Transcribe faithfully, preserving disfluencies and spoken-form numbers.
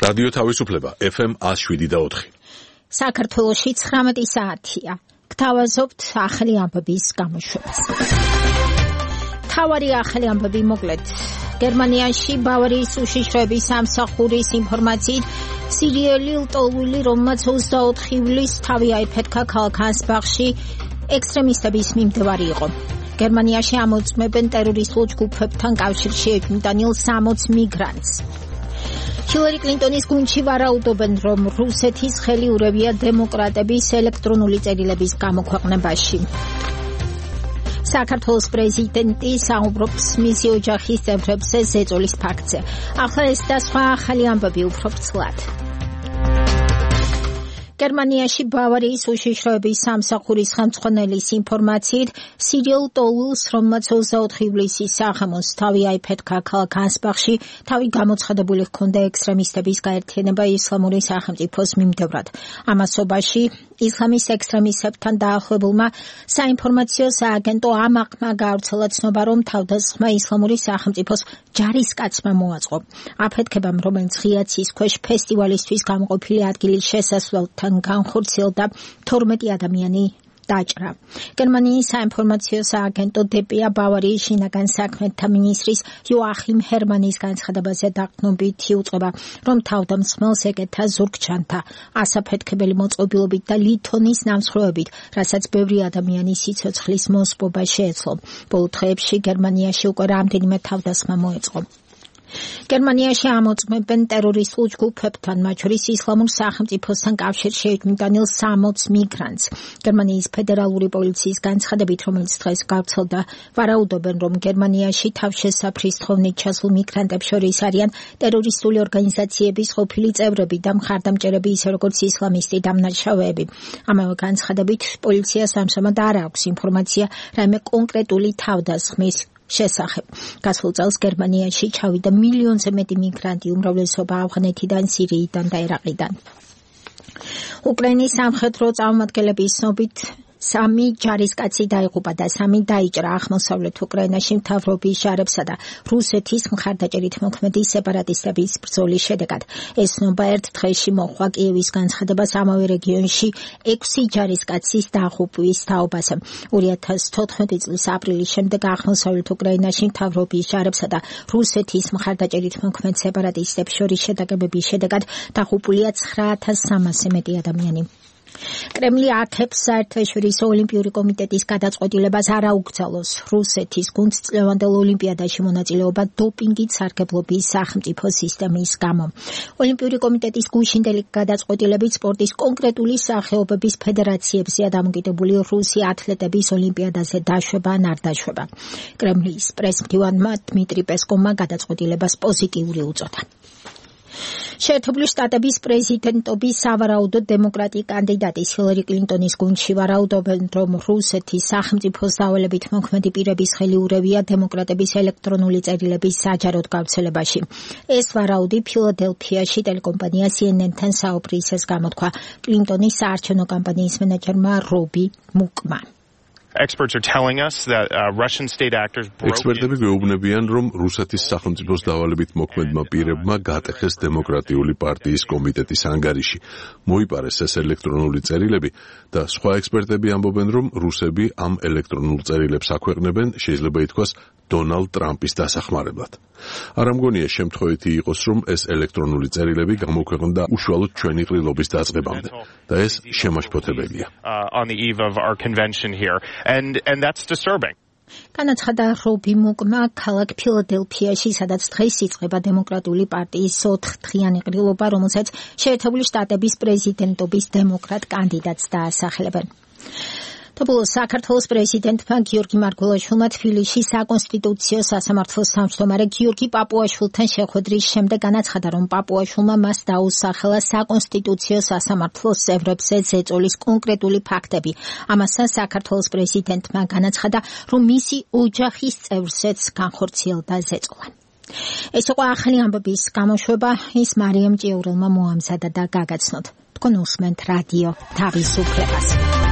რადიო თავისუფლება ეფ ემ one oh seven point four. საქართველოში ცხრამეტი საათია. გთავაზობთ ახალი ამბების გამოშვებას. თავარი ახალი ამბები მოკლედ. გერმანიაში ბავარიის უშიშროების სამსახურის ინფორმაციით სირიელი ლტოლვილი, რომელმაც ოცდაოთხ ივლისს თავი აიფეთქა ქალაქ ანსბახში, ექსტრემისტების მიმდევარი იყო. გერმანიაში ამოწმებენ ტერორისტულ ჯგუფებთან კავშირში ეჭვმიტანილ სამოც მიგრანტს. ჰილარი კლინტონის გუნდში ვარაუდობენ, რომ რუსეთის ხელი ურევია დემოკრატების ელექტრონული წერილების გამოქვეყნებაში. საქართველოს პრეზიდენტი საუბრობს მისი ოჯახის წევრებზე ზეწოლის ფაქტზე. ახლა ეს და სხვა ახალი ამბები უფრო ვრცლად. გერმანიაში ბავარიის უშიშროების სამსახურის ხელმძღვანელის ინფორმაციით სირიელ ლტოლვილს, რომელმაც ოცდაოთხ ივლისის საღამოს თავი აიფეთქა ქალაქ ანსბახში, თავი გამოცხადებული ჰქონდა ექსტრემისტების გაერთიანება ისლამური სახელმწიფოს მიმდევრად. ამასობაში ისლამის ექსტრემისტებთან დაახლოებულმა საინფორმაციო სააგენტო ამაყმა გაავრცელა ცნობა, რომ თავდასხმა ისლამური სახელმწიფოს ჯარისკაცმა მოაწყო. აფეთქებამ, რომელიც ღია ცის ქვეშ ფესტივალისთვის გამოყოფილი ადგილის შესასვლელთან განხორციელდა, თორმეტი ადამიანი დაჭრა. გერმანიის საინფორმაციო სააგენტო დე პი-ა ბავარიის შინაგან საქმეთა მინისტრის იოახიმ ჰერმანის განცხადებაზე დაყრდნობით იუწყება, რომ თავდამსხმელს ეკეთა ზურგჩანთა, ასაფეთქებელი მოწყობილობით და ლითონის ნამსხვრევებით, რასაც ბევრი ადამიანის სიცოცხლის მოსპობა შეეძლო. ბოლო დღეებში გერმანიაში უკვე რამდენიმე თავდასხმა მოეწყო. გერმანიაში ამოწმებენ ტერორისტულ ჯგუფებთან, მათ შორის ისლამურ სახელმწიფოსთან კავშირში ეჭვმიტანილ სამოც მიგრანტს. გერმანიის ფედერალური პოლიციის განცხადებით, რომელიც დღეს გავრცელდა, ვარაუდობენ, რომ გერმანიაში თავშესაფრის თხოვნით ჩასულ მიგრანტებს შორის არიან ტერორისტული ორგანიზაციების ყოფილი წევრები და მხარდამჭერები, ისე როგორც ისლამისტი დამნაშავეები. ამავე განცხადებით, პოლიციას ამჟამად არ აქვს ინფორმაცია რაიმე კონკრეტული თავდასხმის შესახებ. გასულ წელს გერმანიაში ჩავიდა მილიონზე მეტი მიგრანტი, უმრავლესობა ავღანეთიდან, სირიიდან და ერაყიდან. უკრაინის სამხედრო წარმომადგენლების ცნობით სამი ჯარისკაცი დაიღუპა და სამი დაიჭრა აღმოსავლეთ უკრაინაში მთავრობის ჯარებსა და რუსეთის მხარდაჭერით მოქმედი სეპარატისტების ბრძოლის შედეგად. ეს ცნობა ერთ დღეში მოჰყვა კიევის განცხადებას ამავე რეგიონში ექვსი ჯარისკაცის დაღუპვის თაობაზე. ორი ათას თოთხმეტი წლის აპრილის შემდეგ აღმოსავლეთ უკრაინაში მთავრობის ჯარებსა და რუსეთის მხარდაჭერით მოქმედ სეპარატისტებს შორის შეტაკებების შედეგად დაღუპულია ცხრა ათას სამასზე მეტი ადამიანი. კრემლი აკეთებს საერთაშორისო ოლიმპიური კომიტეტის გადაწყვეტილებას არ აუკრძალოს რუსეთის გუნდს წლევანდელ ოლიმპიადაში მონაწილეობა დოპინგით სარგებლობის სახელმწიფო სისტემის გამო. ოლიმპიური კომიტეტის გუშინდელი გადაწყვეტილებით სპორტის კონკრეტული სახეობების ფედერაციებზეა დამოკიდებული რუსი ათლეტების ოლიმპიადაზე დაშვება ან არ დაშვება. კრემლის პრესმდივანმა დმიტრი პესკოვმა გადაწყვეტილებას პოზიტიური უწოდა. შეერთებული შტატების პრეზიდენტობის სავარაუდოდ დემოკრატი კანდიდატის ჰილარი კლინტონის გუნდში ვარაუდობენ, რომ რუსეთის სახელმწიფოს დავალებით მოქმედი პირების ხელი ურევია დემოკრატების ელექტრონული წერილების საჯაროდ გავრცელებაში. ეს ვარაუდი ფილადელფიაში ტელეკომპანია სი ენ ენ-თან საუბრისას გამოთქვა კლინტონის საარჩევნო კამპანიის მენეჯერმა რობი მუკმა. Experts are telling us that uh, Russian state actors broke Ექსპერტები გვეუბნებიან, რომ რუსეთის სახელმწიფოს დავალებით მოქმედმა პირებმა გატეხეს დემოკრატიული პარტიის კომიტეტის ანგარიში. მოიპარეს ეს ელექტრონული წერილები და სხვა ექსპერტები ამბობენ, რომ რუსები ამ ელექტრონულ წერილებს აქვეყნებენ, შეიძლება ითქვას, დონალდ ტრამპის დასახმარებლად. არ ამგონია შემთხვევითი იყოს, რომ ეს ელექტრონული წერილები გამოქვეყნდა უშუალოდ ჩვენი ყრილობის დაწყებამდე და ეს შემაშფოთებელია. on the eve of our convention here and and that's disturbing. განაცხადა რობი მუკმა ქალაქ ფილადელფიაში, სადაც დღეს იწყება დემოკრატიული პარტიის ოთხდღიანი ყრილობა, რომელსაც შეერთებული შტატების პრეზიდენტობის დემოკრატ კანდიდატს დაასახელებენ. თბილისის საქართველოს პრეზიდენტმა გიორგი მარგველაშვილმა თბილისში საკონსტიტუციო სასამართლოს თავმჯდომარე გიორგი პაპუაშვილთან შეხვედრის შემდეგ განაცხადა, რომ პაპუაშვილმა მას დაუსახელა საკონსტიტუციო სასამართლოს წევრებზე ზეწოლის კონკრეტული ფაქტები. ამასთან საქართველოს პრეზიდენტმა განაცხადა, რომ მისი ოჯახის წევრზეც განხორციელდა ზეწოლა. ეს იყო ახალი ამბების გამოშვება, ის მარიამ ჭიაურელმა მოამზადა და გაგაცნოთ. თქვენ უსმენთ რადიო თავისუფლებას.